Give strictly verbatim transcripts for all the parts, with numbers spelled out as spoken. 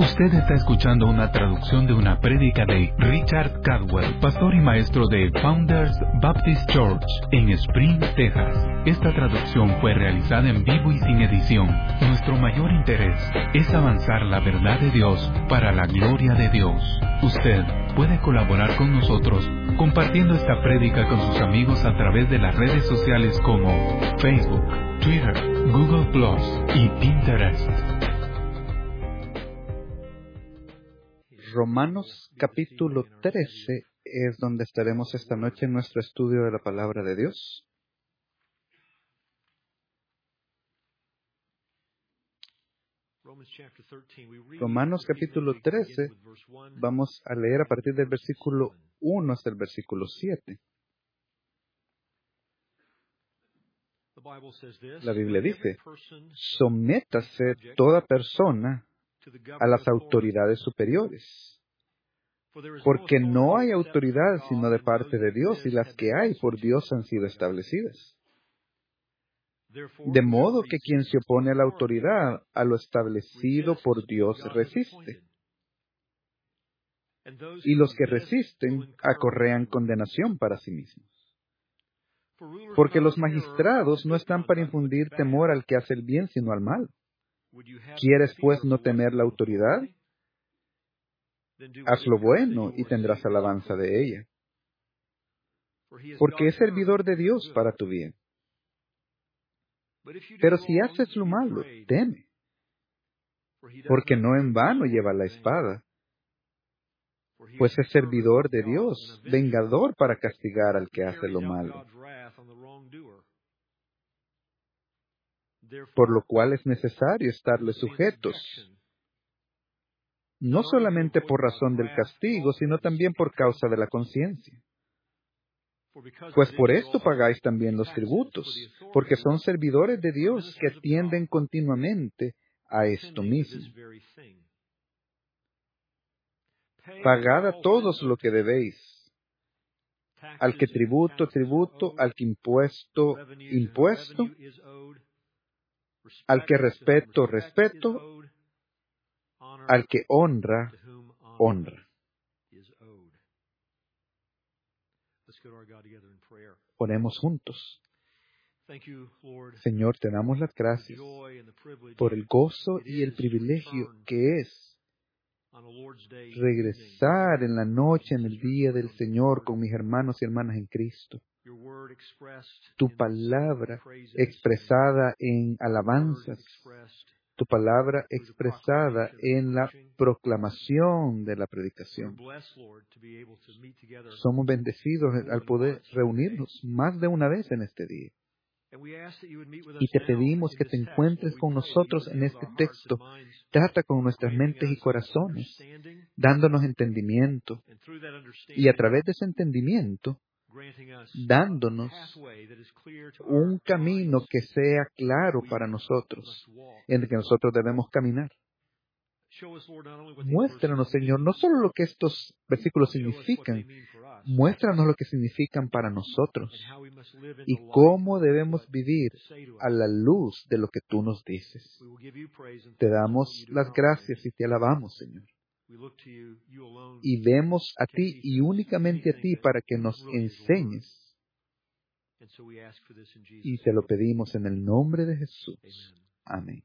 Usted está escuchando una traducción de una prédica de Richard Caldwell, pastor y maestro de Founders Baptist Church en Spring, Texas. Esta traducción fue realizada en vivo y sin edición. Nuestro mayor interés es avanzar la verdad de Dios para la gloria de Dios. Usted puede colaborar con nosotros compartiendo esta prédica con sus amigos a través de las redes sociales como Facebook, Twitter, Google Plus y Pinterest. Romanos capítulo trece es donde estaremos esta noche en nuestro estudio de la Palabra de Dios. Romanos capítulo trece, vamos a leer a partir del versículo uno hasta el versículo siete. La Biblia dice: sométase toda persona a las autoridades superiores, porque no hay autoridad sino de parte de Dios, y las que hay por Dios han sido establecidas. De modo que quien se opone a la autoridad, a lo establecido por Dios resiste. Y los que resisten acorrean condenación para sí mismos. Porque los magistrados no están para infundir temor al que hace el bien, sino al mal. ¿Quieres, pues, no temer la autoridad? Haz lo bueno y tendrás alabanza de ella, porque es servidor de Dios para tu bien. Pero si haces lo malo, teme, porque no en vano lleva la espada, pues es servidor de Dios, vengador para castigar al que hace lo malo. Por lo cual es necesario estarle sujetos, no solamente por razón del castigo, sino también por causa de la conciencia. Pues por esto pagáis también los tributos, porque son servidores de Dios que atienden continuamente a esto mismo. Pagad a todos lo que debéis, al que tributo, tributo, al que impuesto, impuesto, al que respeto, respeto, al que honra, honra. Oremos juntos. Señor, te damos las gracias por el gozo y el privilegio que es regresar en la noche, en el día del Señor, con mis hermanos y hermanas en Cristo. Tu palabra expresada en alabanzas, tu palabra expresada en la proclamación de la predicación. Somos bendecidos al poder reunirnos más de una vez en este día. Y te pedimos que te encuentres con nosotros en este texto. Trata con nuestras mentes y corazones, dándonos entendimiento. Y a través de ese entendimiento, dándonos un camino que sea claro para nosotros, en el que nosotros debemos caminar. Muéstranos, Señor, no solo lo que estos versículos significan, muéstranos lo que significan para nosotros y cómo debemos vivir a la luz de lo que tú nos dices. Te damos las gracias y te alabamos, Señor. Y vemos a ti y únicamente a ti para que nos enseñes. Y te lo pedimos en el nombre de Jesús. Amén.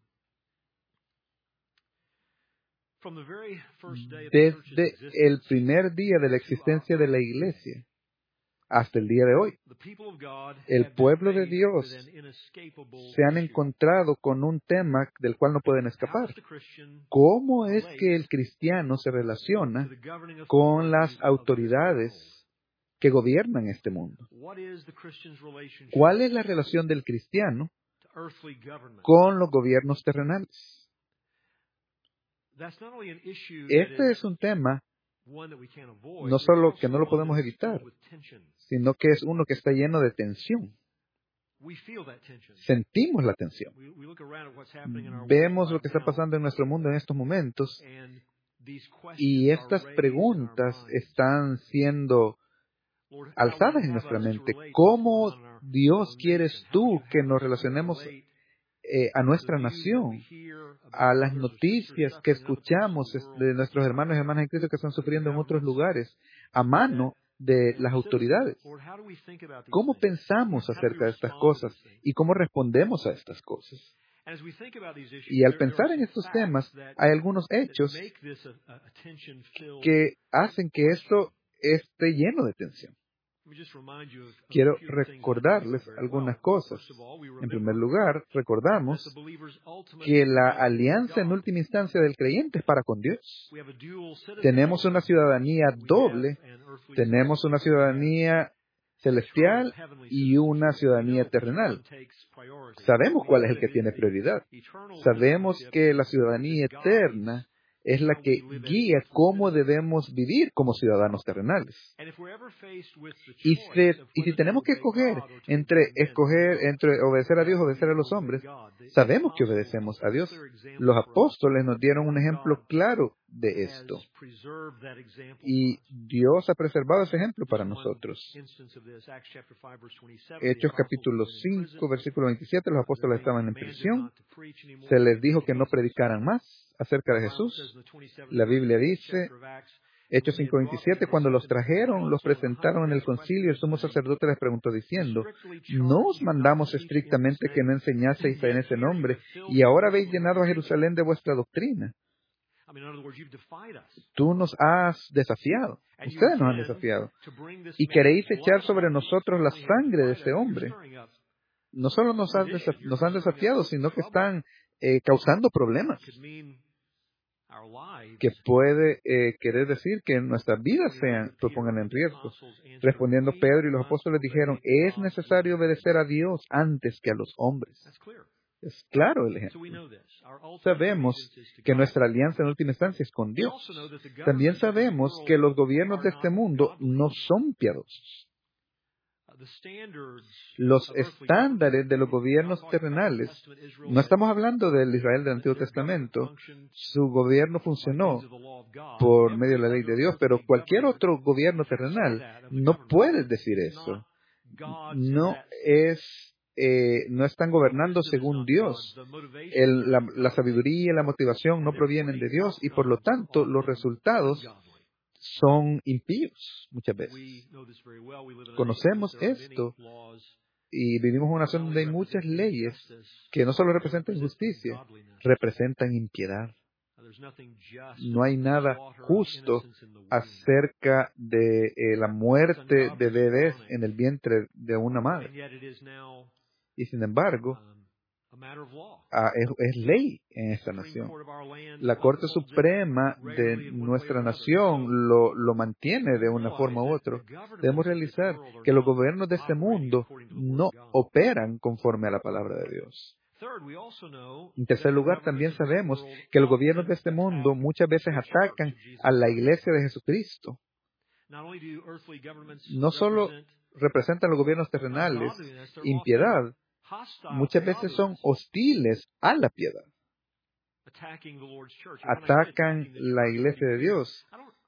Desde el primer día de la existencia de la Iglesia hasta el día de hoy, el pueblo de Dios se han encontrado con un tema del cual no pueden escapar. ¿Cómo es que el cristiano se relaciona con las autoridades que gobiernan este mundo? ¿Cuál es la relación del cristiano con los gobiernos terrenales? Este es un tema no solo que no lo podemos evitar, sino que es uno que está lleno de tensión. Sentimos la tensión. Vemos lo que está pasando en nuestro mundo en estos momentos y estas preguntas están siendo alzadas en nuestra mente. ¿Cómo, Dios, quieres tú que nos relacionemos eh, a nuestra nación, a las noticias que escuchamos de nuestros hermanos y hermanas en Cristo que están sufriendo en otros lugares, a mano de las autoridades. ¿Cómo pensamos acerca de estas cosas y cómo respondemos a estas cosas? Y al pensar en estos temas, hay algunos hechos que hacen que esto esté lleno de tensión. Quiero recordarles algunas cosas. En primer lugar, recordamos que la alianza en última instancia del creyente es para con Dios. Tenemos una ciudadanía doble. Tenemos una ciudadanía celestial y una ciudadanía terrenal. Sabemos cuál es el que tiene prioridad. Sabemos que la ciudadanía eterna es la que guía cómo debemos vivir como ciudadanos terrenales. Y, se, y si tenemos que escoger entre escoger entre obedecer a Dios o obedecer a los hombres, sabemos que obedecemos a Dios. Los apóstoles nos dieron un ejemplo claro de esto. Y Dios ha preservado ese ejemplo para nosotros. Hechos capítulo cinco, versículo veintisiete, los apóstoles estaban en prisión. Se les dijo que no predicaran más acerca de Jesús. La Biblia dice, Hechos cinco veintisiete, cuando los trajeron, los presentaron en el concilio, el sumo sacerdote les preguntó diciendo, ¿no os mandamos estrictamente que no enseñaseis en ese nombre, y ahora habéis llenado a Jerusalén de vuestra doctrina? Tú nos has desafiado, ustedes nos han desafiado, y queréis echar sobre nosotros la sangre de ese hombre. No solo nos han, desaf- nos han desafiado, sino que están eh, causando problemas, que puede eh, querer decir que nuestras vidas sean, se pongan en riesgo. Respondiendo Pedro y los apóstoles dijeron, es necesario obedecer a Dios antes que a los hombres. Es claro el ejemplo. Sabemos que nuestra alianza en última instancia es con Dios. También sabemos que los gobiernos de este mundo no son piadosos. Los estándares de los gobiernos terrenales, no estamos hablando del Israel del Antiguo Testamento, su gobierno funcionó por medio de la ley de Dios, pero cualquier otro gobierno terrenal no puede decir eso. No es, eh, no están gobernando según Dios. El, la, la sabiduría y la motivación no provienen de Dios y por lo tanto los resultados son impíos muchas veces. Conocemos esto y vivimos en una nación donde hay muchas leyes que no solo representan justicia, representan impiedad. No hay nada justo acerca de eh, la muerte de bebés en el vientre de una madre. Y sin embargo, Ah, es, es ley en esta nación. La Corte Suprema de nuestra nación lo, lo mantiene de una forma u otra. Debemos realizar que los gobiernos de este mundo no operan conforme a la palabra de Dios. En tercer lugar, también sabemos que los gobiernos de este mundo muchas veces atacan a la iglesia de Jesucristo. No solo representan los gobiernos terrenales impiedad, muchas veces son hostiles a la piedad. Atacan la iglesia de Dios.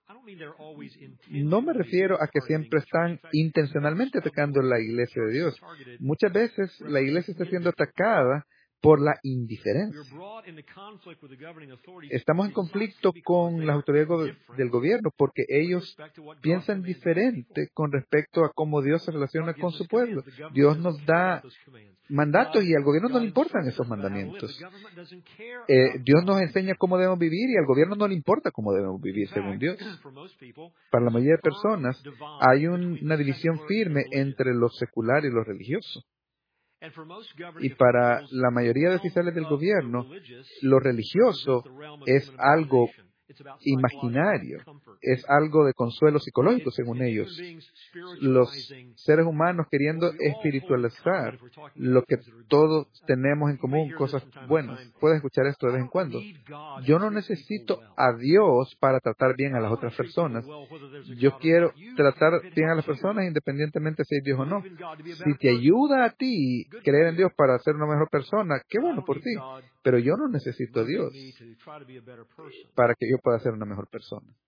No me refiero a que siempre están intencionalmente atacando la iglesia de Dios. Muchas veces la iglesia está siendo atacada por la indiferencia. Estamos en conflicto con las autoridades go- del gobierno porque ellos piensan diferente con respecto a cómo Dios se relaciona con su pueblo. Dios nos da mandatos y al gobierno no le importan esos mandamientos. Eh, Dios nos enseña cómo debemos vivir y al gobierno no le importa cómo debemos vivir según Dios. Para la mayoría de personas hay un- una división firme entre lo secular y lo religioso. Y para la mayoría de oficiales del gobierno, lo religioso es algo imaginario, es algo de consuelo psicológico según ellos. Los seres humanos queriendo espiritualizar lo que todos tenemos en común, cosas buenas. Puedes escuchar esto de vez en cuando. Yo no necesito a Dios para tratar bien a las otras personas. Yo quiero tratar bien a las personas independientemente si hay Dios o no. Si te ayuda a ti creer en Dios para ser una mejor persona, qué bueno por ti. Pero yo no necesito a Dios para que yo pueda ser una mejor persona.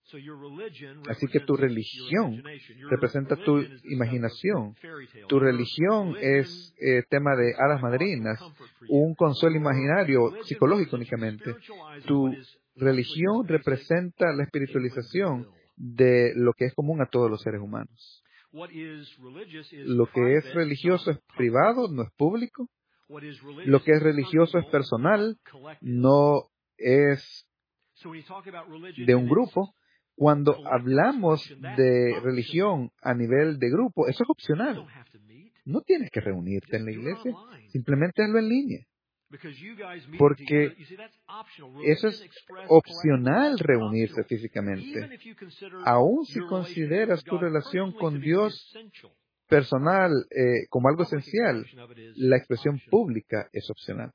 Así que tu religión representa tu imaginación. Tu religión es eh, tema de hadas madrinas, un consuelo imaginario, psicológico únicamente. Tu religión representa la espiritualización de lo que es común a todos los seres humanos. Lo que es religioso es privado, no es público. Lo que es religioso es personal, no es de un grupo. Cuando hablamos de religión a nivel de grupo, eso es opcional. No tienes que reunirte en la iglesia, simplemente hazlo en línea. Porque eso es opcional, reunirse físicamente. Aún si consideras tu relación con Dios personal eh, como algo esencial, la expresión pública es opcional.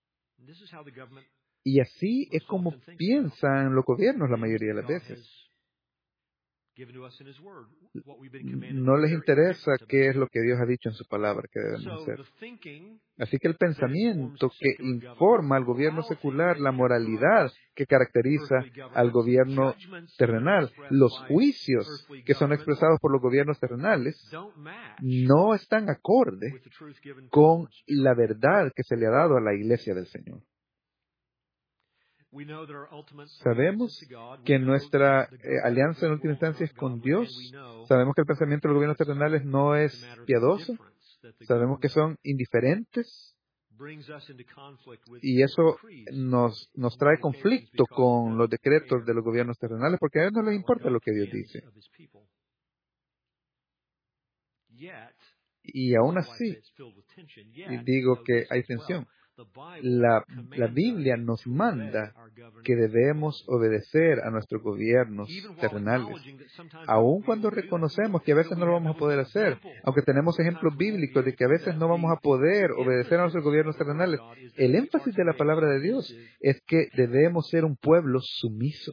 Y así es como piensan los gobiernos la mayoría de las veces. No les interesa qué es lo que Dios ha dicho en su palabra que debemos hacer. Así que el pensamiento que informa al gobierno secular, la moralidad que caracteriza al gobierno terrenal, los juicios que son expresados por los gobiernos terrenales, no están acorde con la verdad que se le ha dado a la iglesia del Señor. Sabemos que nuestra eh, alianza en última instancia es con Dios. Sabemos que el pensamiento de los gobiernos terrenales no es piadoso. Sabemos que son indiferentes. Y eso nos, nos trae conflicto con los decretos de los gobiernos terrenales porque a ellos no les importa lo que Dios dice. Y aún así, y digo que hay tensión. La, la Biblia nos manda que debemos obedecer a nuestros gobiernos terrenales, aun cuando reconocemos que a veces no lo vamos a poder hacer, aunque tenemos ejemplos bíblicos de que a veces no vamos a poder obedecer a nuestros gobiernos terrenales. El énfasis de la palabra de Dios es que debemos ser un pueblo sumiso.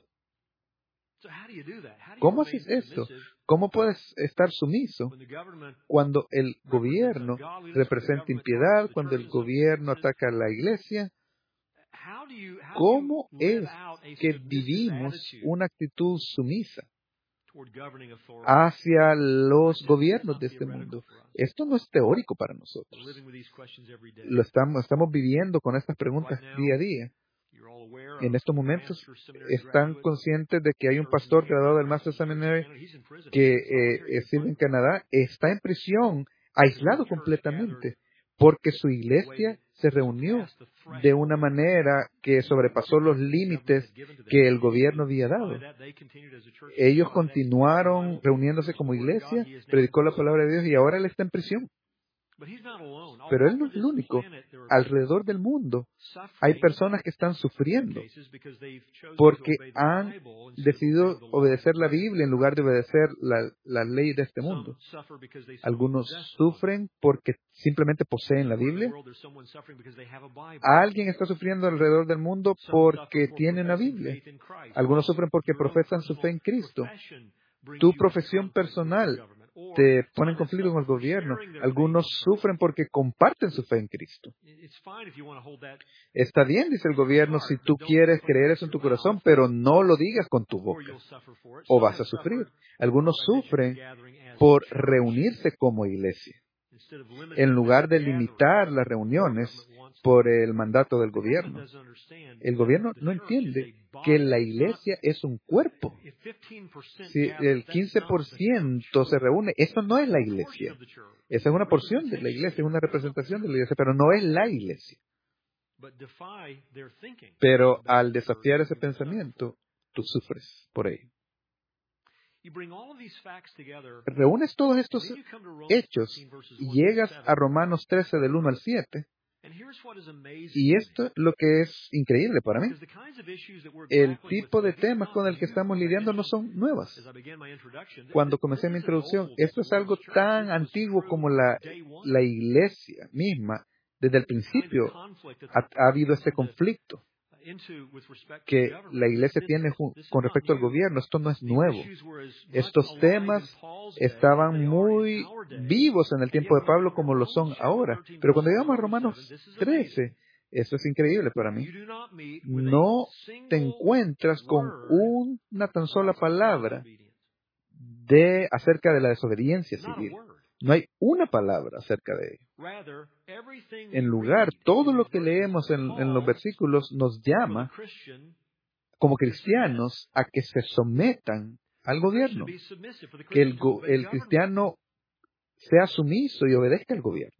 ¿Cómo haces esto? ¿Cómo puedes estar sumiso cuando el gobierno representa impiedad, cuando el gobierno ataca a la iglesia? ¿Cómo es que vivimos una actitud sumisa hacia los gobiernos de este mundo? Esto no es teórico para nosotros. Lo estamos, estamos viviendo con estas preguntas día a día. En estos momentos están conscientes de que hay un pastor graduado del Master Seminary que eh, sirve en Canadá, está en prisión, aislado completamente, porque su iglesia se reunió de una manera que sobrepasó los límites que el gobierno había dado. Ellos continuaron reuniéndose como iglesia, predicó la palabra de Dios y ahora él está en prisión. Pero él no es el único. Alrededor del mundo hay personas que están sufriendo porque han decidido obedecer la Biblia en lugar de obedecer la, la ley de este mundo. Algunos sufren porque simplemente poseen la Biblia. Alguien está sufriendo alrededor del mundo porque tiene una Biblia. Algunos sufren porque profesan su fe en Cristo. Tu profesión personal te pone en conflicto con el gobierno. Algunos sufren porque comparten su fe en Cristo. Está bien, dice el gobierno, si tú quieres creer eso en tu corazón, pero no lo digas con tu boca, o vas a sufrir. Algunos sufren por reunirse como iglesia, en lugar de limitar las reuniones por el mandato del gobierno. El gobierno no entiende que la iglesia es un cuerpo. Si el quince por ciento se reúne, eso no es la iglesia. Esa es una porción de la iglesia, es una representación de la iglesia, pero no es la iglesia. Pero al desafiar ese pensamiento, tú sufres por ello. Reúnes todos estos hechos y llegas a Romanos trece del uno al siete. Y esto es lo que es increíble para mí. El tipo de temas con el que estamos lidiando no son nuevas. Cuando comencé mi introducción, esto es algo tan antiguo como la, la iglesia misma. Desde el principio ha, ha habido este conflicto que la iglesia tiene con respecto al gobierno. Esto no es nuevo. Estos temas estaban muy vivos en el tiempo de Pablo como lo son ahora. Pero cuando llegamos a Romanos trece, Eso es increíble para mí. No te encuentras con una tan sola palabra de acerca de la desobediencia civil. No hay una palabra acerca de ello. En lugar, todo lo que leemos en, en los versículos nos llama, como cristianos, a que se sometan al gobierno. Que el, go- el cristiano sea sumiso y obedezca al gobierno.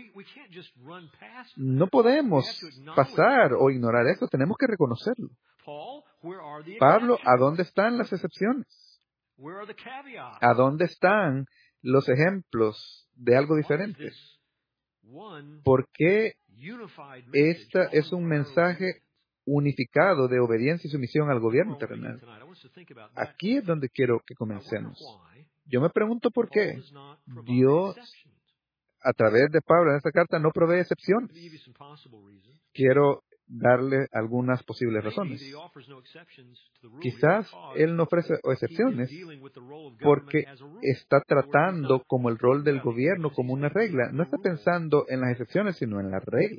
No podemos pasar o ignorar esto, tenemos que reconocerlo. Pablo, ¿a dónde están las excepciones? ¿A dónde están los ejemplos de algo diferente? ¿Por qué esta es un mensaje unificado de obediencia y sumisión al gobierno terrenal? Aquí es donde quiero que comencemos. Yo me pregunto por qué Dios, a través de Pablo en esta carta, no provee excepciones. Quiero darle algunas posibles razones. Quizás Él no ofrece excepciones porque está tratando como el rol del gobierno como una regla. No está pensando en las excepciones, sino en la regla.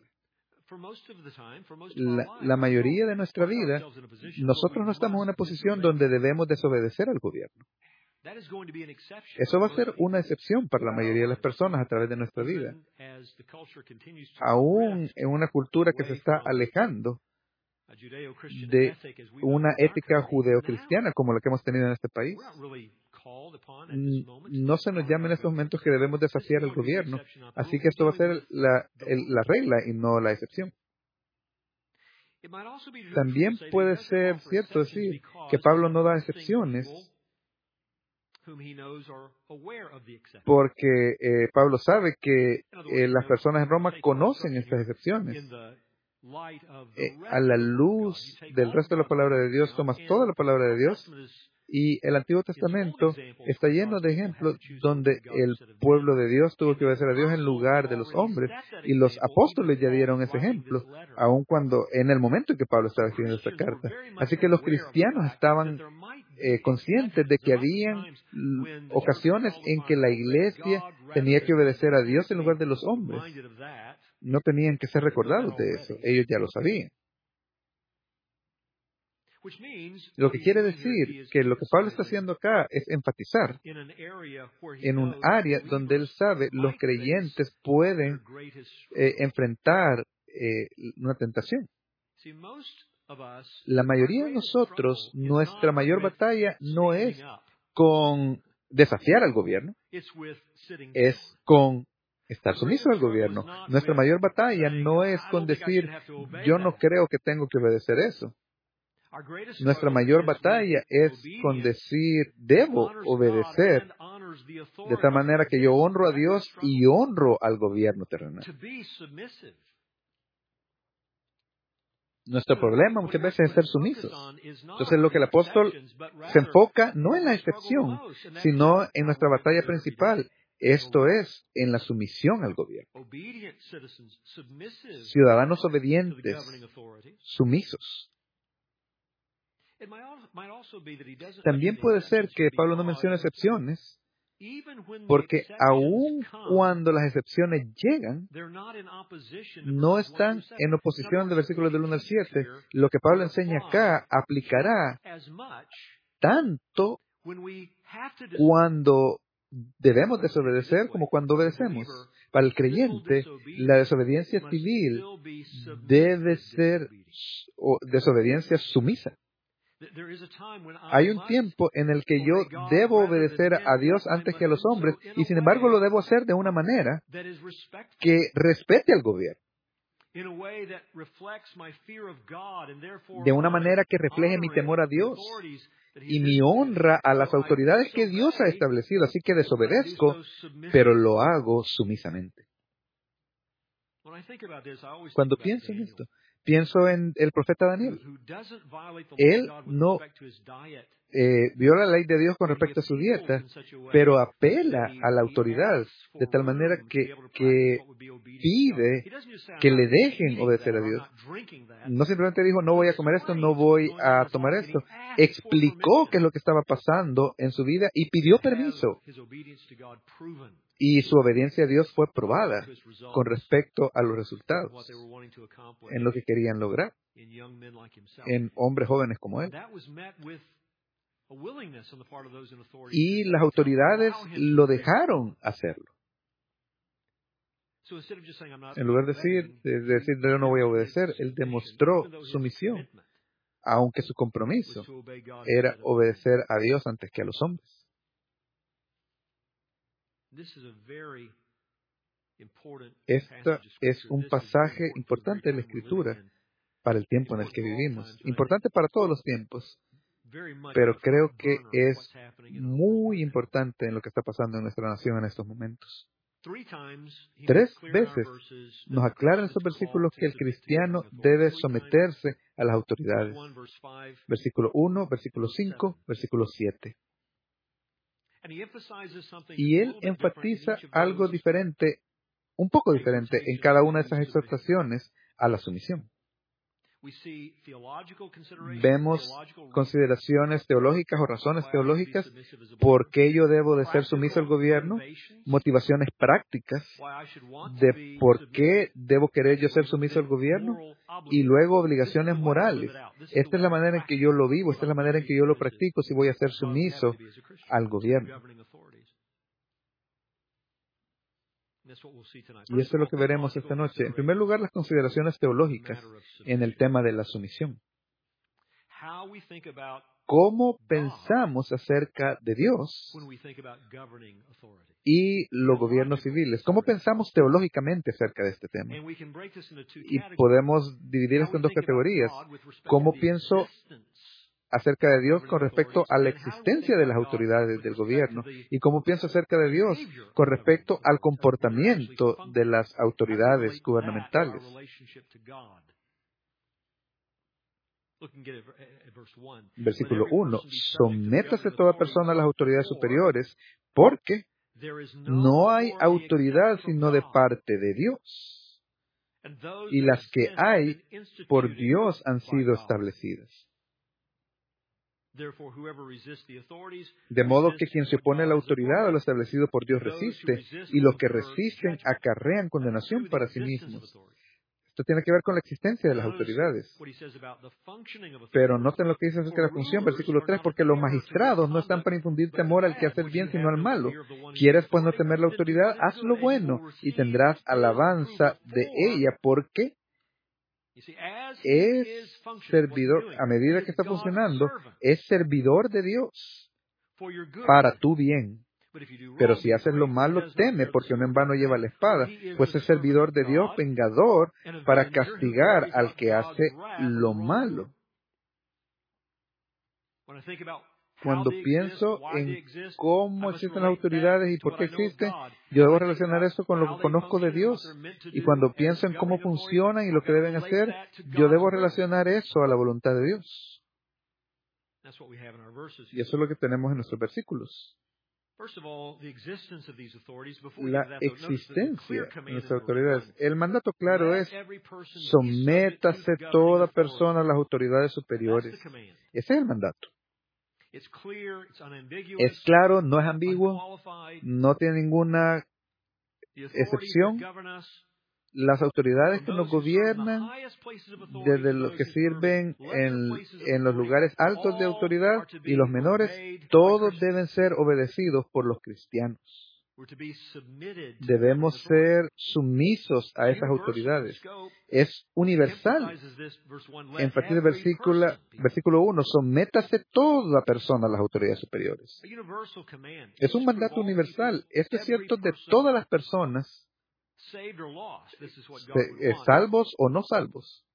La, la mayoría de nuestra vida, nosotros no estamos en una posición donde debemos desobedecer al gobierno. Eso va a ser una excepción para la mayoría de las personas a través de nuestra vida. Aún en una cultura que se está alejando de una ética judeocristiana como la que hemos tenido en este país, no se nos llama en estos momentos que debemos desafiar al gobierno. Así que esto va a ser la, el, la regla y no la excepción. También puede ser cierto decir que Pablo no da excepciones porque eh, Pablo sabe que eh, las personas en Roma conocen estas excepciones. Eh, a la luz del resto de la palabra de Dios, tomas toda la palabra de Dios, y el Antiguo Testamento está lleno de ejemplos donde el pueblo de Dios tuvo que obedecer a Dios en lugar de los hombres, y los apóstoles ya dieron ese ejemplo, aun cuando en el momento en que Pablo estaba escribiendo esta carta. Así que los cristianos estaban eh, conscientes de que habían ocasiones en que la iglesia tenía que obedecer a Dios en lugar de los hombres. No tenían que ser recordados de eso, ellos ya lo sabían. Lo que quiere decir que lo que Pablo está haciendo acá es enfatizar en un área donde él sabe los creyentes pueden eh, enfrentar eh, una tentación. La mayoría de nosotros, nuestra mayor batalla no es con desafiar al gobierno, es con estar sumiso al gobierno. Nuestra mayor batalla no es con decir, yo no creo que tengo que obedecer eso. Nuestra mayor batalla es con decir, debo obedecer de tal manera que yo honro a Dios y honro al gobierno terrenal. Nuestro problema muchas veces es ser sumisos. Entonces lo que el apóstol se enfoca no en la excepción, sino en nuestra batalla principal. Esto es, en la sumisión al gobierno. Ciudadanos obedientes, sumisos. También puede ser que Pablo no mencione excepciones, porque aun cuando las excepciones llegan, no están en oposición del versículo del uno al siete. Lo que Pablo enseña acá aplicará tanto cuando debemos desobedecer como cuando obedecemos. Para el creyente, la desobediencia civil debe ser desobediencia sumisa. Hay un tiempo en el que yo debo obedecer a Dios antes que a los hombres, y sin embargo lo debo hacer de una manera que respete al gobierno, de una manera que refleje mi temor a Dios y mi honra a las autoridades que Dios ha establecido. Así que desobedezco, pero lo hago sumisamente. Cuando pienso en esto, pienso en el profeta Daniel. Él no eh, viola la ley de Dios con respecto a su dieta, pero apela a la autoridad de tal manera que, que pide que le dejen obedecer a Dios. No simplemente dijo, no voy a comer esto, no voy a tomar esto. Explicó qué es lo que estaba pasando en su vida y pidió permiso. Y su obediencia a Dios fue probada con respecto a los resultados en lo que querían lograr en hombres jóvenes como él. Y las autoridades lo dejaron hacerlo. En lugar de decir, de decir yo no voy a obedecer, él demostró sumisión, aunque su compromiso era obedecer a Dios antes que a los hombres. Este es un pasaje importante de la Escritura para el tiempo en el que vivimos. Importante para todos los tiempos, pero creo que es muy importante en lo que está pasando en nuestra nación en estos momentos. Tres veces nos aclaran estos versículos que el cristiano debe someterse a las autoridades. Versículo uno, versículo cinco, versículo siete. Y él enfatiza algo diferente, un poco diferente, en cada una de esas exhortaciones a la sumisión. Vemos consideraciones teológicas o razones teológicas por qué yo debo de ser sumiso al gobierno, motivaciones prácticas de por qué debo querer yo ser sumiso al gobierno y luego obligaciones morales. Esta es la manera en que yo lo vivo, esta es la manera en que yo lo practico si voy a ser sumiso al gobierno. Y eso es lo que veremos esta noche. En primer lugar, las consideraciones teológicas en el tema de la sumisión. ¿Cómo pensamos acerca de Dios y los gobiernos civiles? ¿Cómo pensamos teológicamente acerca de este tema? Y podemos dividir esto en dos categorías. ¿Cómo pienso acerca de Dios con respecto a la existencia de las autoridades del gobierno? ¿Y cómo pienso acerca de Dios con respecto al comportamiento de las autoridades gubernamentales? Versículo uno. Sométase toda persona a las autoridades superiores, porque no hay autoridad sino de parte de Dios, y las que hay por Dios han sido establecidas. De modo que quien se opone a la autoridad o lo establecido por Dios resiste, y los que resisten acarrean condenación para sí mismos. Esto tiene que ver con la existencia de las autoridades. Pero noten lo que dice acerca de la función, versículo tres, porque los magistrados no están para infundir temor al que hace el bien, sino al malo. ¿Quieres pues no temer la autoridad? Haz lo bueno, y tendrás alabanza de ella, porque es servidor, a medida que está funcionando, es servidor de Dios para tu bien. Pero si haces lo malo, teme, porque no en vano lleva la espada, pues es servidor de Dios, vengador, para castigar al que hace lo malo. Cuando pienso en cómo existen las autoridades y por qué existen, yo debo relacionar esto con lo que conozco de Dios. Y cuando pienso en cómo funcionan y lo que deben hacer, yo debo relacionar eso a la voluntad de Dios. Y eso es lo que tenemos en nuestros versículos. La existencia de las autoridades. El mandato claro es: sométase toda persona a las autoridades superiores. Ese es el mandato. Es claro, no es ambiguo, no tiene ninguna excepción. Las autoridades que nos gobiernan, desde los que sirven en, en los lugares altos de autoridad y los menores, todos deben ser obedecidos por los cristianos. Debemos ser sumisos a esas autoridades. Es universal. Enfatiza el versículo, versículo uno, sométase toda persona a las autoridades superiores. Es un mandato universal. Esto es cierto de todas las personas, salvos o no salvos.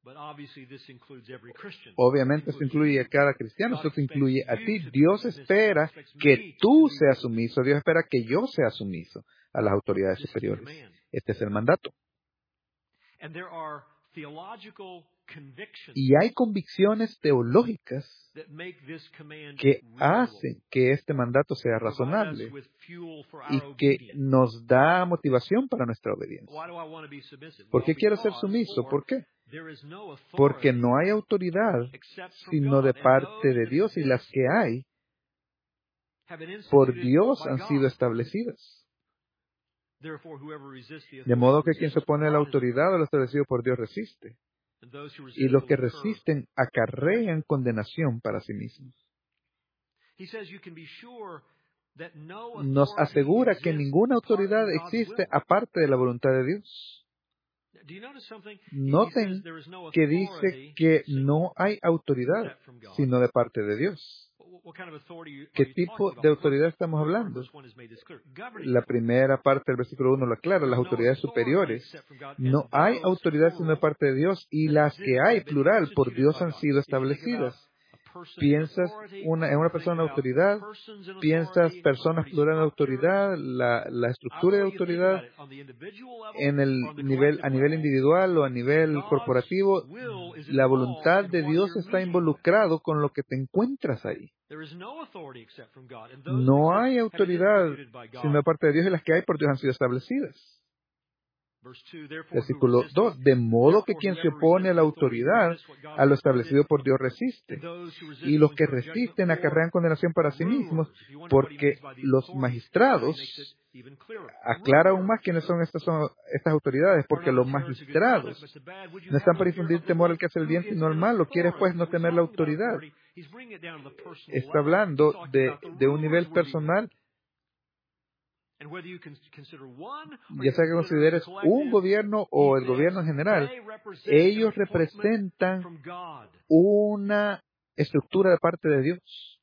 Obviamente esto incluye a cada cristiano, esto te incluye a ti. Dios espera que tú seas sumiso, Dios espera que yo sea sumiso a las autoridades superiores. Este es el mandato. Y hay convicciones teológicas que hacen que este mandato sea razonable y que nos da motivación para nuestra obediencia. ¿Por qué quiero ser sumiso? ¿Por qué? Porque no hay autoridad sino de parte de Dios, y las que hay por Dios han sido establecidas. De modo que quien se opone a la autoridad o lo establecido por Dios resiste. Y los que resisten acarrean condenación para sí mismos. Nos asegura que ninguna autoridad existe aparte de la voluntad de Dios. Noten que dice que no hay autoridad sino de parte de Dios. ¿Qué tipo de autoridad estamos hablando? La primera parte del versículo uno lo aclara, las autoridades superiores. No hay autoridad sino de parte de Dios, y las que hay, plural, por Dios han sido establecidas. Piensas una, en una persona de autoridad, piensas personas plural de autoridad, la, la estructura de autoridad en el nivel, a nivel individual o a nivel corporativo, la voluntad de Dios está involucrado con lo que te encuentras ahí. No hay autoridad sino de parte de Dios, y las que hay por Dios han sido establecidas. Versículo dos. De modo que quien se opone a la autoridad, a lo establecido por Dios resiste. Y los que resisten acarrean condenación para sí mismos, porque los magistrados, aclara aún más quiénes son estas, son estas autoridades, porque los magistrados no están para infundir temor al que hace el bien, sino al malo. Quiere pues no tener la autoridad. Está hablando de, de un nivel personal. Ya sea que consideres un gobierno o el gobierno en general, ellos representan una estructura de parte de Dios.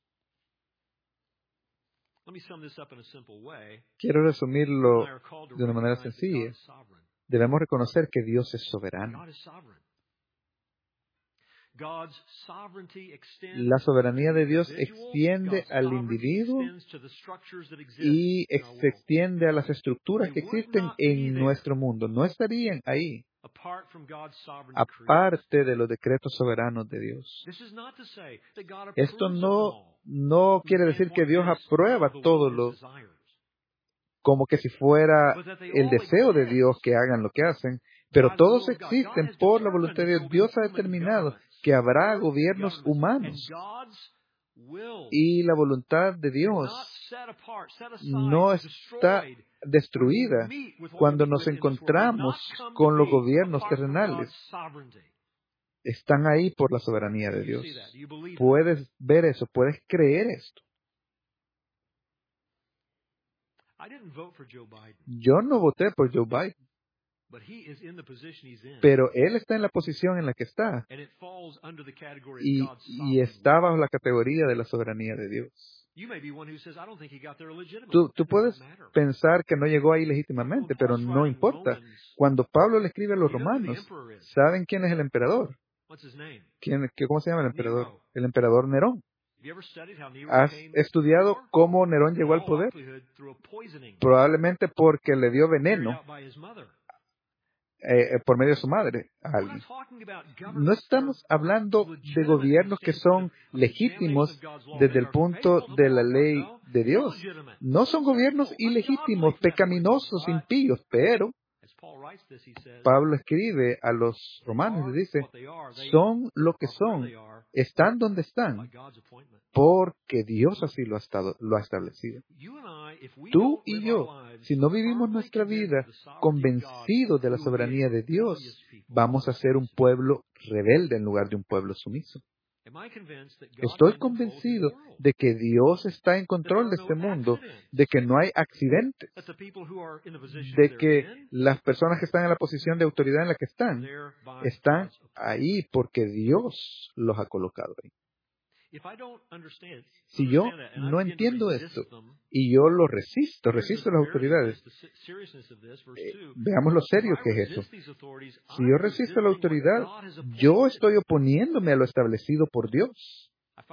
Quiero resumirlo de una manera sencilla. Debemos reconocer que Dios es soberano. La soberanía de Dios extiende al individuo y se extiende a las estructuras que existen en nuestro mundo. No estarían ahí aparte de los decretos soberanos de Dios. Esto no, no quiere decir que Dios aprueba todo lo como que si fuera el deseo de Dios que hagan lo que hacen, pero todos existen por la voluntad de Dios. Dios ha determinado que habrá gobiernos humanos, y la voluntad de Dios no está destruida cuando nos encontramos con los gobiernos terrenales. Están ahí por la soberanía de Dios. Puedes ver eso, puedes creer esto. Yo no voté por Joe Biden, pero él está en la posición en la que está, y, y está bajo la categoría de la soberanía de Dios. Tú, tú puedes pensar que no llegó ahí legítimamente, pero no importa. Cuando Pablo le escribe a los romanos, ¿saben quién es el emperador? ¿Quién, qué, ¿Cómo se llama el emperador? El emperador Nerón. ¿Has estudiado cómo Nerón llegó al poder? Probablemente porque le dio veneno eh, por medio de su madre a alguien. No estamos hablando de gobiernos que son legítimos desde el punto de la ley de Dios. No son gobiernos ilegítimos, pecaminosos, impíos, pero Pablo escribe a los romanos y dice, son lo que son, están donde están, porque Dios así lo ha, estado, lo ha establecido. Tú y yo, si no vivimos nuestra vida convencidos de la soberanía de Dios, vamos a ser un pueblo rebelde en lugar de un pueblo sumiso. Estoy convencido de que Dios está en control de este mundo, de que no hay accidentes, de que las personas que están en la posición de autoridad en la que están, están ahí porque Dios los ha colocado ahí. Si yo no entiendo esto y yo lo resisto, resisto las autoridades, eh, veamos lo serio que es eso. Si yo resisto la autoridad, yo estoy oponiéndome a lo establecido por Dios.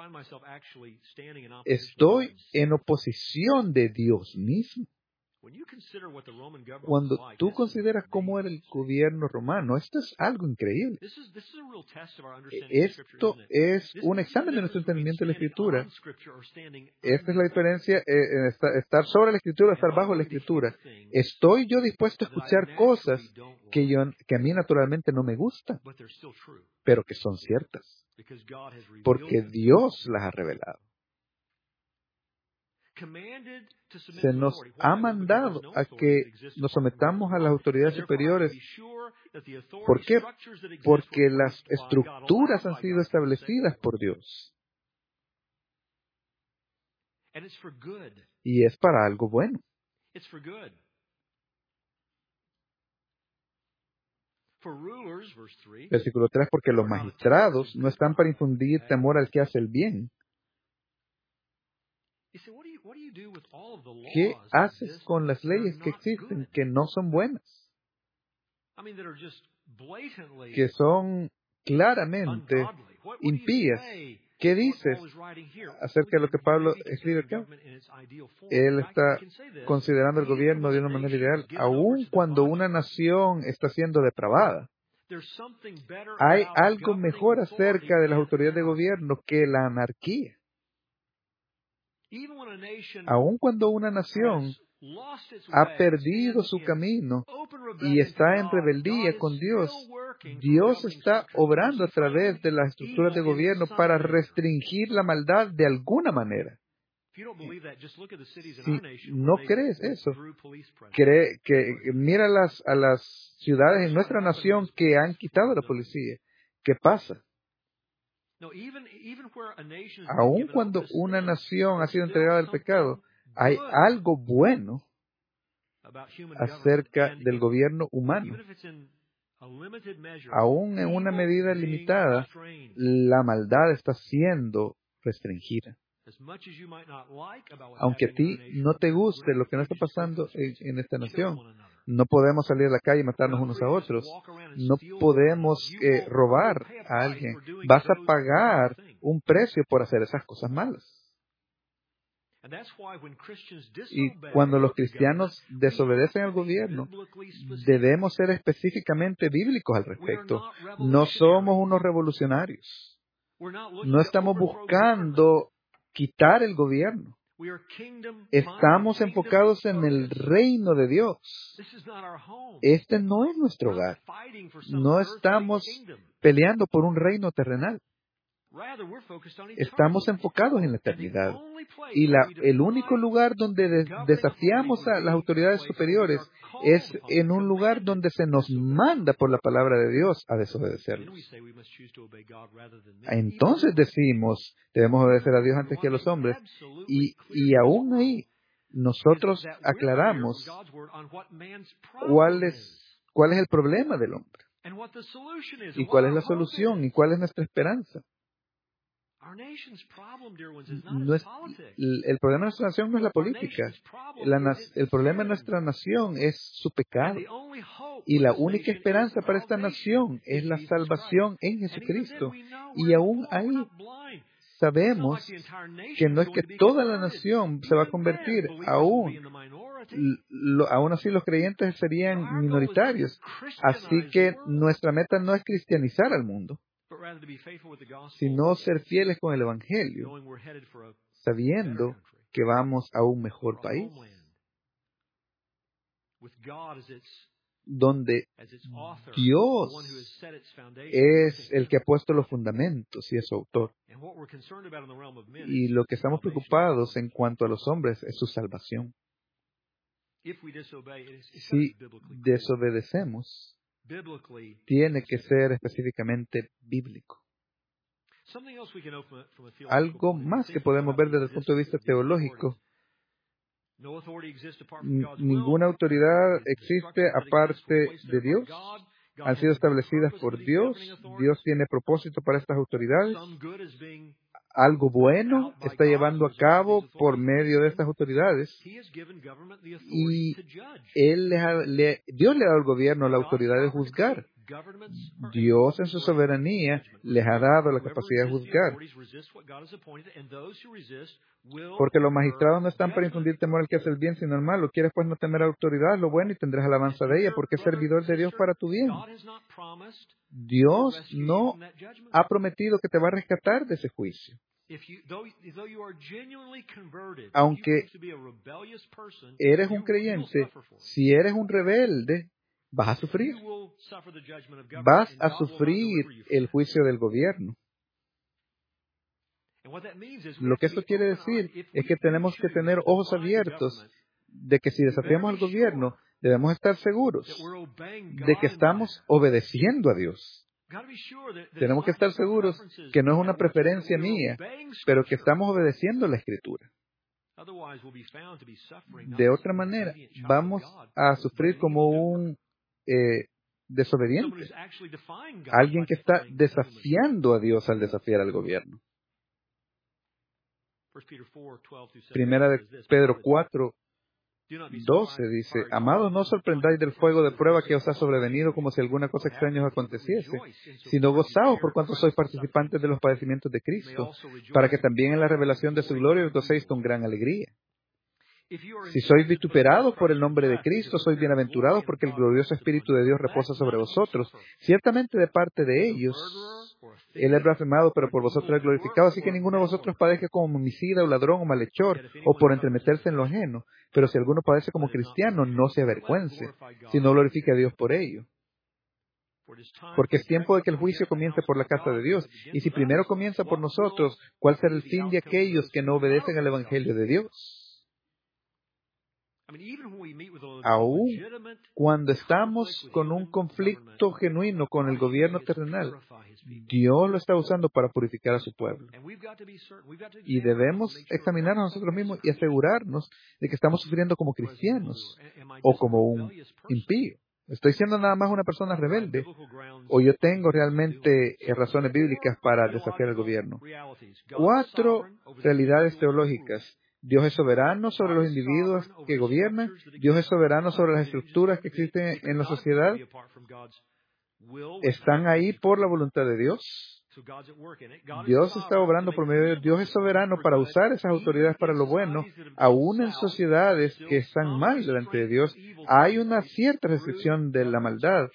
Estoy en oposición de Dios mismo. Cuando tú consideras cómo era el gobierno romano, esto es algo increíble. Esto es un examen de nuestro entendimiento de la Escritura. Esta es la diferencia en estar sobre la Escritura o estar bajo la Escritura. Estoy yo dispuesto a escuchar cosas que, yo, que a mí naturalmente no me gustan, pero que son ciertas, porque Dios las ha revelado. Se nos ha mandado a que nos sometamos a las autoridades superiores. ¿Por qué? Porque las estructuras han sido establecidas por Dios. Y es para algo bueno. Versículo tres, porque los magistrados no están para infundir temor al que hace el bien. ¿Qué haces con las leyes que existen que no son buenas? Que son claramente impías. ¿Qué dices acerca de lo que Pablo escribe acá? Él está considerando el gobierno de una manera ideal, aun cuando una nación está siendo depravada. Hay algo mejor acerca de las autoridades de gobierno que la anarquía. Aun cuando una nación ha perdido su camino y está en rebeldía con Dios, Dios está obrando a través de las estructuras de gobierno para restringir la maldad de alguna manera. Si no crees eso, cree que mira las, a las ciudades en nuestra nación que han quitado la policía. ¿Qué pasa? Aun cuando una nación ha sido entregada al pecado, hay algo bueno acerca del gobierno humano. Aún en una medida limitada, la maldad está siendo restringida. Aunque a ti no te guste lo que no está pasando en, en esta nación, no podemos salir a la calle y matarnos unos a otros. No podemos eh, robar a alguien. Vas a pagar un precio por hacer esas cosas malas. Y cuando los cristianos desobedecen al gobierno, debemos ser específicamente bíblicos al respecto. No somos unos revolucionarios. No estamos buscando quitar el gobierno. Estamos enfocados en el reino de Dios. Este no es nuestro hogar. No estamos peleando por un reino terrenal. Estamos enfocados en la eternidad. Y la, el único lugar donde de, desafiamos a las autoridades superiores es en un lugar donde se nos manda por la palabra de Dios a desobedecerlos. Entonces decimos, debemos obedecer a Dios antes que a los hombres. Y, y aún ahí, nosotros aclaramos cuál es, cuál es el problema del hombre. Y cuál es la solución y cuál es nuestra esperanza. No es, el problema de nuestra nación no es la política. La, el problema de nuestra nación es su pecado. Y la única esperanza para esta nación es la salvación en Jesucristo. Y aún ahí sabemos que no es que toda la nación se va a convertir. Aún, lo, aún así los creyentes serían minoritarios. Así que nuestra meta no es cristianizar al mundo, sino ser fieles con el Evangelio, sabiendo que vamos a un mejor país, donde Dios es el que ha puesto los fundamentos y es su autor. Y lo que estamos preocupados en cuanto a los hombres es su salvación. Si desobedecemos, tiene que ser específicamente bíblico. Algo más que podemos ver desde el punto de vista teológico. Ninguna autoridad existe aparte de Dios. Han sido establecidas por Dios. Dios tiene propósito para estas autoridades. Algo bueno está llevando a cabo por medio de estas autoridades. Y él le ha, le, Dios le ha dado al gobierno la autoridad de juzgar. Dios en su soberanía les ha dado la capacidad de juzgar. Porque los magistrados no están para infundir temor al que hace el bien, sino al malo. Quieres pues no temer a la autoridad, lo bueno, y tendrás alabanza de ella, porque es servidor de Dios para tu bien. Dios no ha prometido que te va a rescatar de ese juicio. Aunque eres un creyente, si eres un rebelde, vas a sufrir. Vas a sufrir el juicio del gobierno. Lo que esto quiere decir es que tenemos que tener ojos abiertos de que si desafiamos al gobierno, debemos estar seguros de que estamos obedeciendo a Dios. Tenemos que estar seguros que no es una preferencia mía, pero que estamos obedeciendo la Escritura. De otra manera, vamos a sufrir como un eh, desobediente, alguien que está desafiando a Dios al desafiar al gobierno. Primera de Pedro cuatro, doce dice, Amados, no os sorprendáis del fuego de prueba que os ha sobrevenido como si alguna cosa extraña os aconteciese, sino gozaos por cuanto sois participantes de los padecimientos de Cristo, para que también en la revelación de su gloria os gocéis con gran alegría. Si sois vituperados por el nombre de Cristo, sois bienaventurados porque el glorioso Espíritu de Dios reposa sobre vosotros. Ciertamente de parte de ellos, Él es blasfemado, pero por vosotros es glorificado. Así que ninguno de vosotros padezca como homicida o ladrón o malhechor, o por entremeterse en lo ajeno. Pero si alguno padece como cristiano, no se avergüence, sino glorifique a Dios por ello. Porque es tiempo de que el juicio comience por la casa de Dios. Y si primero comienza por nosotros, ¿cuál será el fin de aquellos que no obedecen al Evangelio de Dios? Aún cuando estamos con un conflicto genuino con el gobierno terrenal, Dios lo está usando para purificar a su pueblo. Y debemos examinar a nosotros mismos y asegurarnos de que estamos sufriendo como cristianos o como un impío. ¿Estoy siendo nada más una persona rebelde? ¿O yo tengo realmente razones bíblicas para desafiar al gobierno? Cuatro realidades teológicas. Dios es soberano sobre los individuos que gobiernan. Dios es soberano sobre las estructuras que existen en la sociedad. ¿Están ahí por la voluntad de Dios? Dios está obrando por medio de Dios. Dios es soberano para usar esas autoridades para lo bueno. Aún en sociedades que están mal delante de Dios, hay una cierta restricción de la maldad.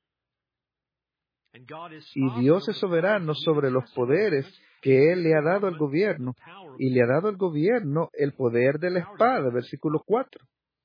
Y Dios es soberano sobre los poderes que Él le ha dado al gobierno, y le ha dado al gobierno el poder de la espada, versículo cuatro.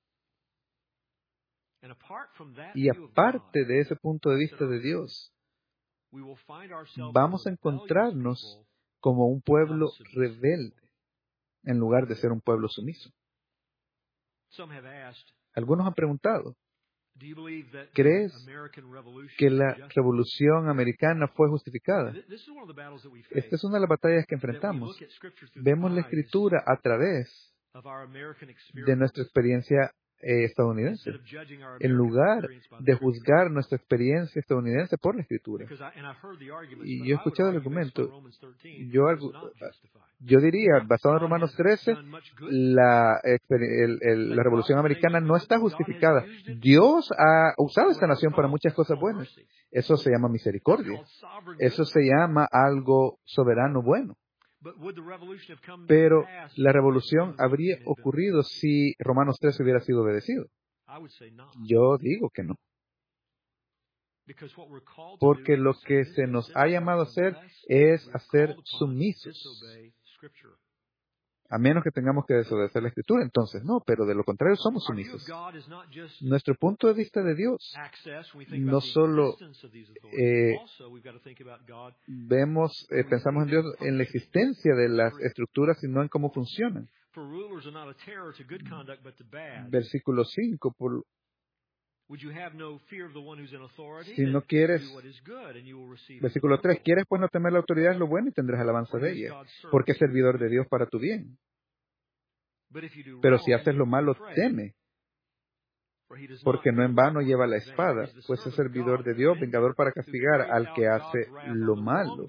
Y aparte de ese punto de vista de Dios, vamos a encontrarnos como un pueblo rebelde, en lugar de ser un pueblo sumiso. Algunos han preguntado, ¿crees que la revolución americana fue justificada? Esta es una de las batallas que enfrentamos. Vemos la Escritura a través de nuestra experiencia eh, estadounidense, en lugar de juzgar nuestra experiencia estadounidense por la Escritura. Y yo he escuchado el argumento, yo, yo diría, basado en Romanos trece, la, el, el, la Revolución Americana no está justificada. Dios ha usado esta nación para muchas cosas buenas. Eso se llama misericordia. Eso se llama algo soberano bueno. Pero la revolución habría ocurrido si Romanos trece hubiera sido obedecido. Yo digo que no. Porque lo que se nos ha llamado a hacer es a ser sumisos. A menos que tengamos que desobedecer la Escritura, entonces no, pero de lo contrario somos sumisos. Nuestro punto de vista de Dios no solo eh, vemos, eh, pensamos en Dios en la existencia de las estructuras, sino en cómo funcionan. Versículo cinco, por, si no quieres, versículo tres, ¿quieres pues no temer la autoridad es lo bueno y tendrás alabanza de ella? Porque es servidor de Dios para tu bien. Pero si haces lo malo, teme, porque no en vano lleva la espada, pues es servidor de Dios, vengador para castigar al que hace lo malo.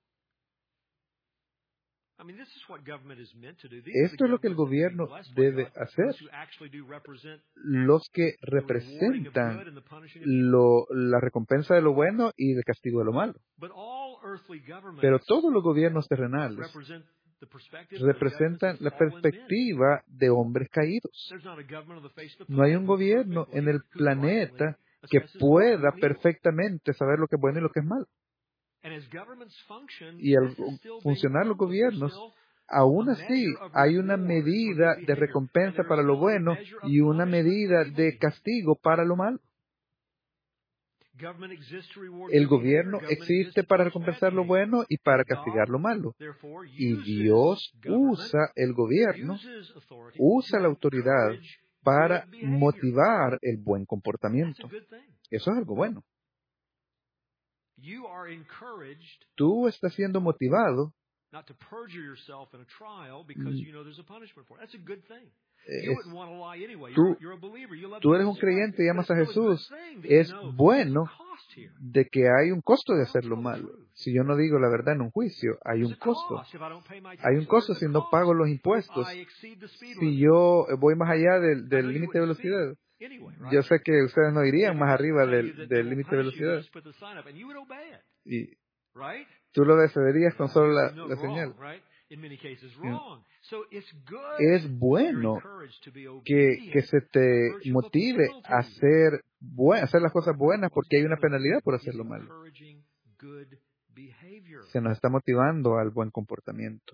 Esto es lo que el gobierno debe hacer. Los que representan lo, la recompensa de lo bueno y el castigo de lo malo. Pero todos los gobiernos terrenales representan la perspectiva de hombres caídos. No hay un gobierno en el planeta que pueda perfectamente saber lo que es bueno y lo que es malo. Y al funcionar los gobiernos, aún así hay una medida de recompensa para lo bueno y una medida de castigo para lo malo. El gobierno existe para recompensar lo bueno y para castigar lo malo. Y Dios usa el gobierno, usa la autoridad para motivar el buen comportamiento. Eso es algo bueno. Tú estás siendo motivado. Es, tú, tú eres un creyente y amas a Jesús. Es bueno de que hay un costo de hacer lo malo. Si yo no digo la verdad en un juicio, hay un costo. Hay un costo si no pago los impuestos. Si yo voy más allá del del límite de velocidad. Yo sé que ustedes no irían más arriba del del límite de velocidad. Y tú lo obedecerías con solo la, la señal. Es bueno que, que se te motive a hacer, buen, hacer las cosas buenas porque hay una penalidad por hacer lo malo. Se nos está motivando al buen comportamiento.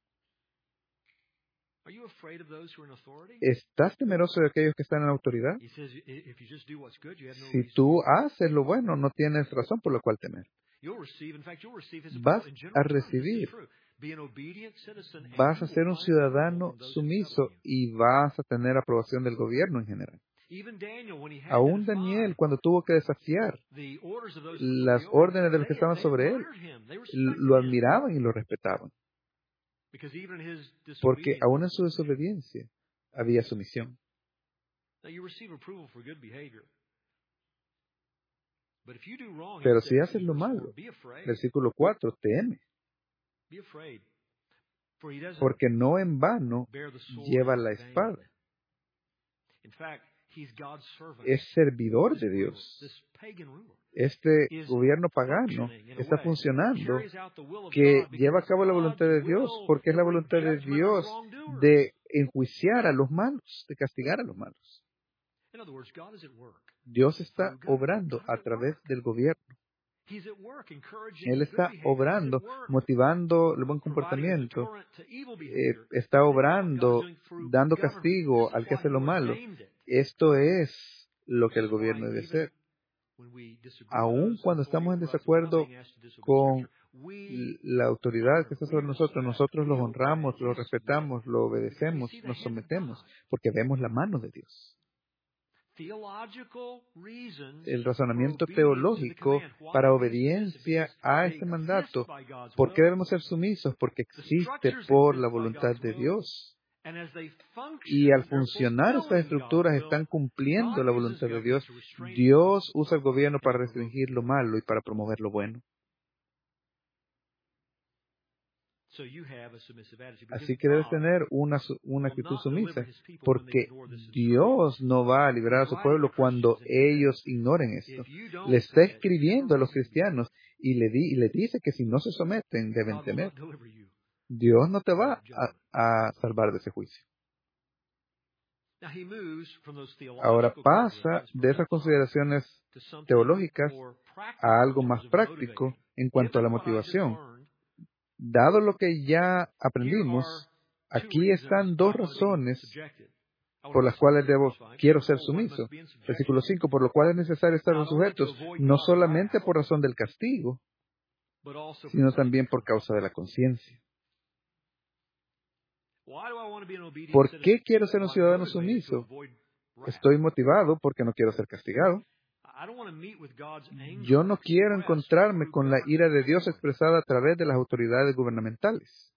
¿Estás temeroso de aquellos que están en autoridad? Si tú haces lo bueno, no tienes razón por la cual temer. Vas a recibir. Vas a ser un ciudadano sumiso y vas a tener aprobación del gobierno en general. Aún Daniel, cuando tuvo que desafiar las órdenes de los que estaban sobre él, lo admiraban y lo respetaban. Porque aún en su desobediencia había sumisión. Pero si haces lo malo, versículo cuatro, teme. Porque no en vano lleva la espada. Es servidor de Dios. Este gobierno pagano está funcionando, que lleva a cabo la voluntad de Dios, porque es la voluntad de Dios de enjuiciar a los malos, de castigar a los malos. Dios está obrando a través del gobierno. Él está obrando, motivando el buen comportamiento. Eh, está obrando, dando castigo al que hace lo malo. Esto es lo que el gobierno debe hacer. Aun cuando estamos en desacuerdo con la autoridad que está sobre nosotros, nosotros los honramos, los respetamos, lo obedecemos, nos sometemos, porque vemos la mano de Dios. El razonamiento teológico para obediencia a este mandato. ¿Por qué debemos ser sumisos? Porque existe por la voluntad de Dios. Y al funcionar estas estructuras están cumpliendo la voluntad de Dios. Dios usa el gobierno para restringir lo malo y para promover lo bueno. Así que debes tener una, una actitud sumisa, porque Dios no va a liberar a su pueblo cuando ellos ignoren esto. Le está escribiendo a los cristianos y le, di, y le dice que si no se someten, deben temer. Dios no te va a, a salvar de ese juicio. Ahora pasa de esas consideraciones teológicas a algo más práctico en cuanto a la motivación. Dado lo que ya aprendimos, aquí están dos razones por las cuales debo, quiero ser sumiso. Versículo cinco, por lo cual es necesario estar sujetos, no solamente por razón del castigo, sino también por causa de la conciencia. ¿Por qué quiero ser un ciudadano sumiso? Estoy motivado porque no quiero ser castigado. Yo no quiero encontrarme con la ira de Dios expresada a través de las autoridades gubernamentales.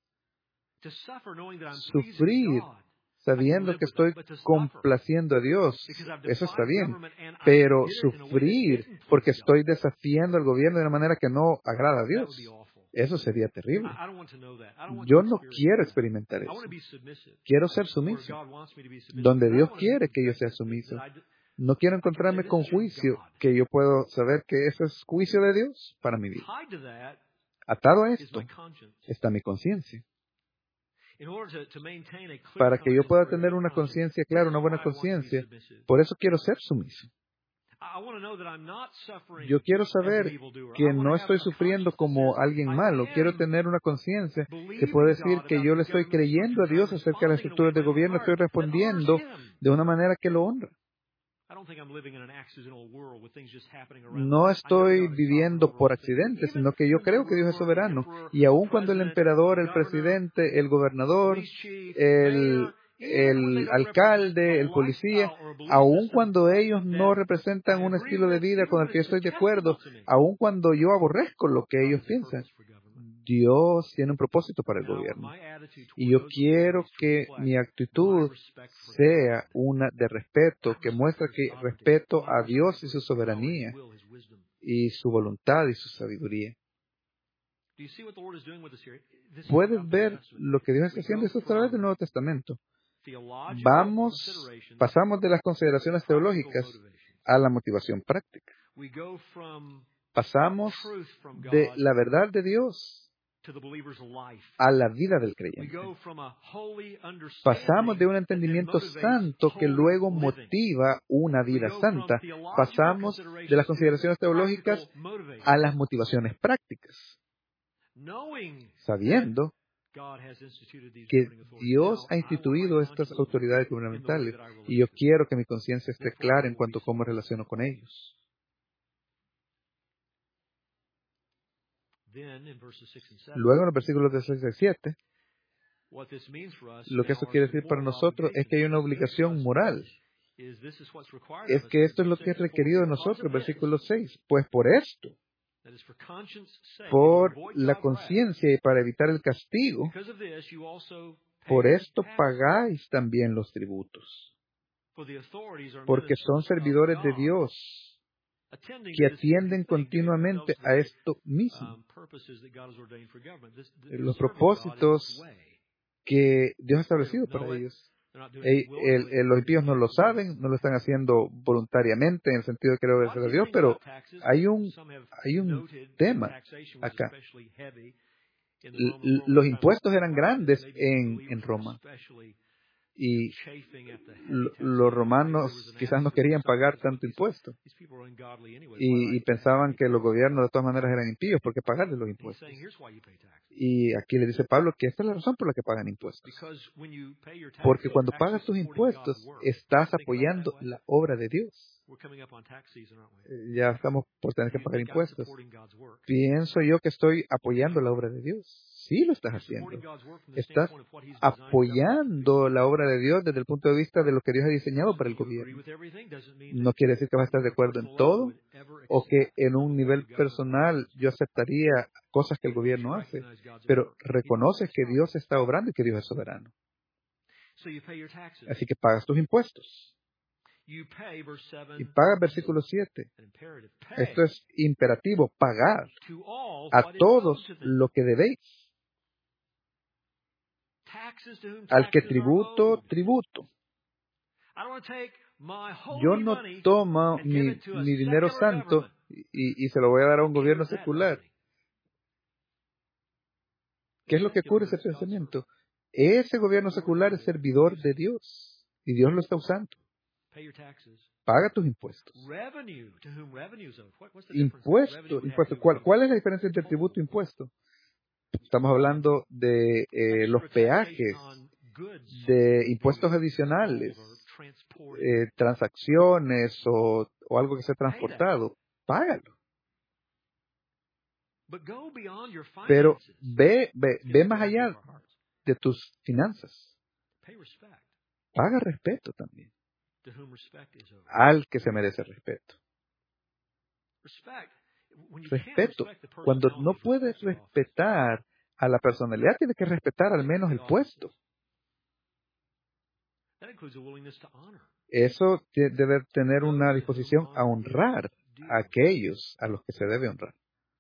Sufrir sabiendo que estoy complaciendo a Dios, eso está bien. Pero sufrir porque estoy desafiando al gobierno de una manera que no agrada a Dios, eso sería terrible. Yo no quiero experimentar eso. Quiero ser sumiso. Donde Dios quiere que yo sea sumiso. No quiero encontrarme con juicio, que yo puedo saber que eso es juicio de Dios para mi vida. Atado a esto está mi conciencia. Para que yo pueda tener una conciencia clara, una buena conciencia, por eso quiero ser sumiso. Yo quiero saber que no estoy sufriendo como alguien malo. Quiero tener una conciencia que puede decir que yo le estoy creyendo a Dios acerca de las estructuras de gobierno, estoy respondiendo de una manera que lo honra. No estoy viviendo por accidente, sino que yo creo que Dios es soberano. Y aun cuando el emperador, el presidente, el gobernador, el, el alcalde, el policía, aun cuando ellos no representan un estilo de vida con el que yo estoy de acuerdo, aun cuando yo aborrezco lo que ellos piensan, Dios tiene un propósito para el gobierno. Y yo quiero que mi actitud sea una de respeto, que muestre que respeto a Dios y su soberanía, y su voluntad y su sabiduría. ¿Puedes ver lo que Dios está haciendo? Eso es a través del Nuevo Testamento. Vamos, pasamos de las consideraciones teológicas a la motivación práctica. Pasamos de la verdad de Dios a la vida del creyente. Pasamos de un entendimiento santo que luego motiva una vida santa. Pasamos de las consideraciones teológicas a las motivaciones prácticas, sabiendo que Dios ha instituido estas autoridades gubernamentales y yo quiero que mi conciencia esté clara en cuanto a cómo relaciono con ellos. Luego en los versículos de seis y siete, lo que esto quiere decir para nosotros es que hay una obligación moral. Es que esto es lo que es requerido de nosotros, versículo seis. Pues por esto, por la conciencia y para evitar el castigo, por esto pagáis también los tributos, porque son servidores de Dios que atienden continuamente a esto mismo, los propósitos que Dios ha establecido para ellos. El, el, el, los impíos no lo saben, no lo están haciendo voluntariamente en el sentido de querer obedecer a Dios, pero hay un, hay un tema acá. L- los impuestos eran grandes en, en Roma. Y l- los romanos quizás no querían pagar tanto impuesto. Y, y pensaban que los gobiernos de todas maneras eran impíos, ¿por qué pagarles los impuestos? Y aquí le dice Pablo que esta es la razón por la que pagan impuestos. Porque cuando pagas tus impuestos, estás apoyando la obra de Dios. Ya estamos por tener que pagar impuestos. Pienso yo que estoy apoyando la obra de Dios. Sí lo estás haciendo. Estás apoyando la obra de Dios desde el punto de vista de lo que Dios ha diseñado para el gobierno. No quiere decir que vas a estar de acuerdo en todo o que en un nivel personal yo aceptaría cosas que el gobierno hace, pero reconoces que Dios está obrando y que Dios es soberano. Así que pagas tus impuestos. Y paga versículo siete. Esto es imperativo, pagar a todos lo que debéis. Al que tributo, tributo. Yo no tomo mi, mi dinero santo y, y se lo voy a dar a un gobierno secular. ¿Qué es lo que ocurre ese pensamiento? Ese gobierno secular es servidor de Dios y Dios lo está usando. Paga tus impuestos. Impuesto, impuesto. ¿Cuál, ¿Cuál es la diferencia entre tributo e impuesto? Estamos hablando de eh, los peajes, de impuestos adicionales, eh, transacciones o, o algo que sea transportado. Págalo. Pero ve, ve, ve más allá de tus finanzas. Paga respeto también al que se merece respeto. Respeto. Cuando no puedes respetar a la personalidad, tienes que respetar al menos el puesto. Eso debe tener una disposición a honrar a aquellos a los que se debe honrar.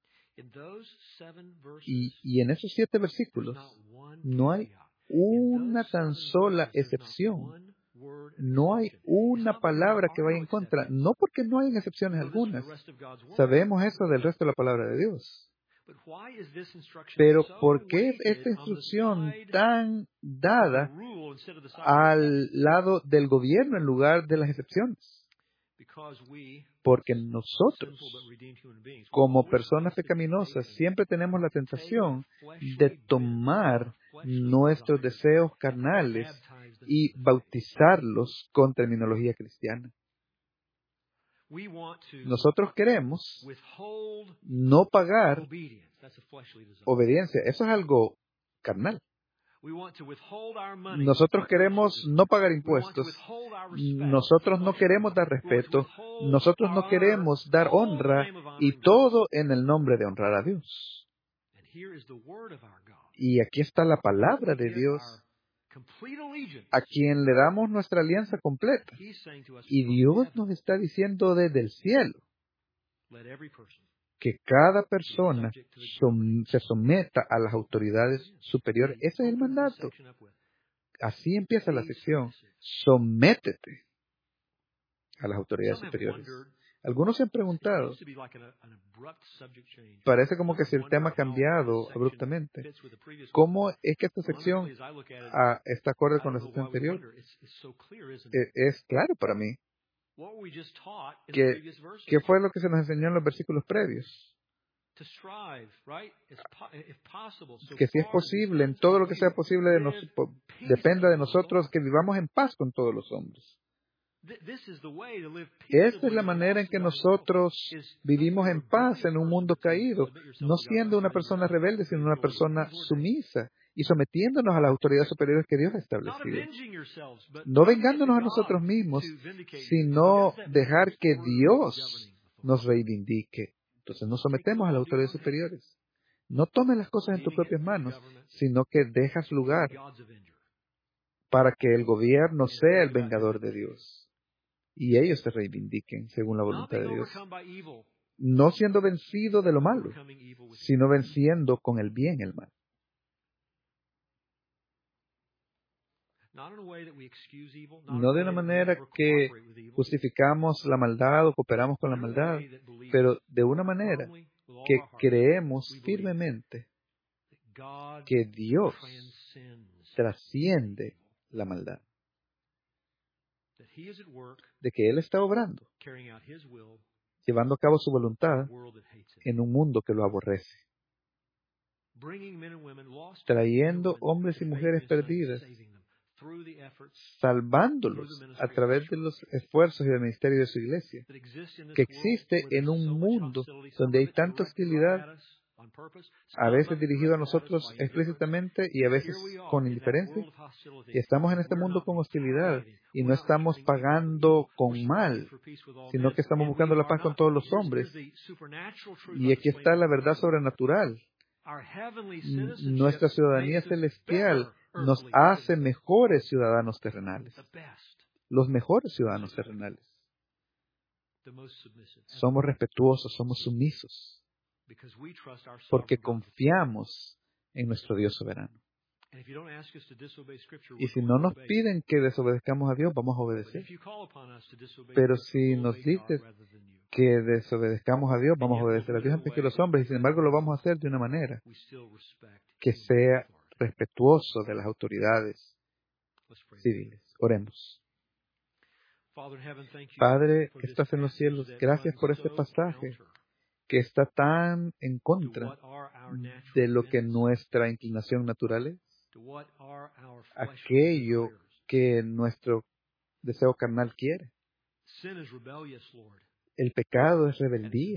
Y, y en esos siete versículos no hay una tan sola excepción. No hay una palabra que vaya en contra. No porque no hay excepciones algunas. Sabemos eso del resto de la palabra de Dios. Pero ¿por qué es esta instrucción tan dada al lado del gobierno en lugar de las excepciones? Porque nosotros, como personas pecaminosas, siempre tenemos la tentación de tomar nuestros deseos carnales y bautizarlos con terminología cristiana. Nosotros queremos no pagar obediencia. Eso es algo carnal. Nosotros queremos no pagar impuestos. Nosotros no queremos dar respeto. Nosotros no queremos dar honra, y todo en el nombre de honrar a Dios. Y aquí está la palabra de Dios, a quien le damos nuestra alianza completa. Y Dios nos está diciendo desde el cielo que cada persona som- se someta a las autoridades superiores. Ese es el mandato. Así empieza la sección. Sométete a las autoridades superiores. Algunos se han preguntado, parece como que si el tema ha cambiado abruptamente, ¿cómo es que esta sección ah, está acorde con la sección anterior? Eh, Es claro para mí. ¿Qué, ¿Qué fue lo que se nos enseñó en los versículos previos? Que si es posible, en todo lo que sea posible, de nos, po- dependa de nosotros que vivamos en paz con todos los hombres. Esta es la manera en que nosotros vivimos en paz en un mundo caído, no siendo una persona rebelde, sino una persona sumisa y sometiéndonos a las autoridades superiores que Dios ha establecido. No vengándonos a nosotros mismos, sino dejar que Dios nos reivindique. Entonces nos sometemos a las autoridades superiores. No tomes las cosas en tus propias manos, sino que dejas lugar para que el gobierno sea el vengador de Dios y ellos se reivindiquen según la voluntad de Dios. No siendo vencido de lo malo, sino venciendo con el bien el mal. No de una manera que justificamos la maldad o cooperamos con la maldad, pero de una manera que creemos firmemente que Dios trasciende la maldad, de que Él está obrando, llevando a cabo su voluntad en un mundo que lo aborrece, trayendo hombres y mujeres perdidas, salvándolos a través de los esfuerzos y del ministerio de su iglesia, que existe en un mundo donde hay tanta hostilidad, a veces dirigido a nosotros explícitamente y a veces con indiferencia. Y estamos en este mundo con hostilidad y no estamos pagando con mal, sino que estamos buscando la paz con todos los hombres. Y aquí está la verdad sobrenatural. N- Nuestra ciudadanía celestial nos hace mejores ciudadanos terrenales, los mejores ciudadanos terrenales. Somos respetuosos, somos sumisos, porque confiamos en nuestro Dios soberano. Y si no nos piden que desobedezcamos a Dios, vamos a obedecer. Pero si nos dices que desobedezcamos a Dios, vamos a obedecer a Dios antes que los hombres, y sin embargo lo vamos a hacer de una manera que sea respetuoso de las autoridades civiles. Oremos. Padre que estás en los cielos, gracias por este pasaje que está tan en contra de lo que nuestra inclinación natural es, aquello que nuestro deseo carnal quiere. El pecado es rebeldía.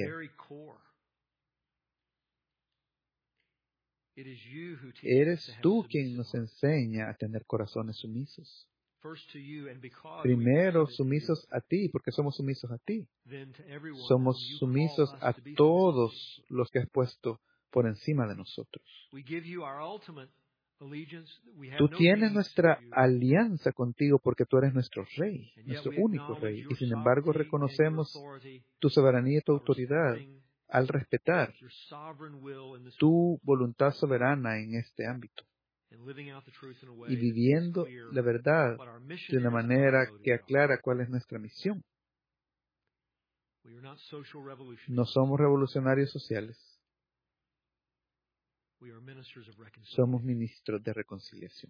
Eres tú quien nos enseña a tener corazones sumisos. Primero sumisos a ti, porque somos sumisos a ti. Somos sumisos a todos los que has puesto por encima de nosotros. Tú tienes nuestra alianza contigo porque tú eres nuestro rey, nuestro único rey. Y sin embargo reconocemos tu soberanía y tu autoridad al respetar tu voluntad soberana en este ámbito y viviendo la verdad de una manera que aclara cuál es nuestra misión. No somos revolucionarios sociales. Somos ministros de reconciliación,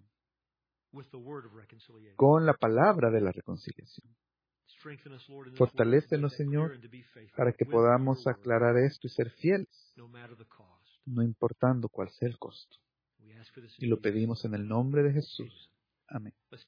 con la palabra de la reconciliación. Fortalécenos, Señor, para que podamos aclarar esto y ser fieles, no importando cuál sea el costo. Y lo pedimos en el nombre de Jesús. Amén.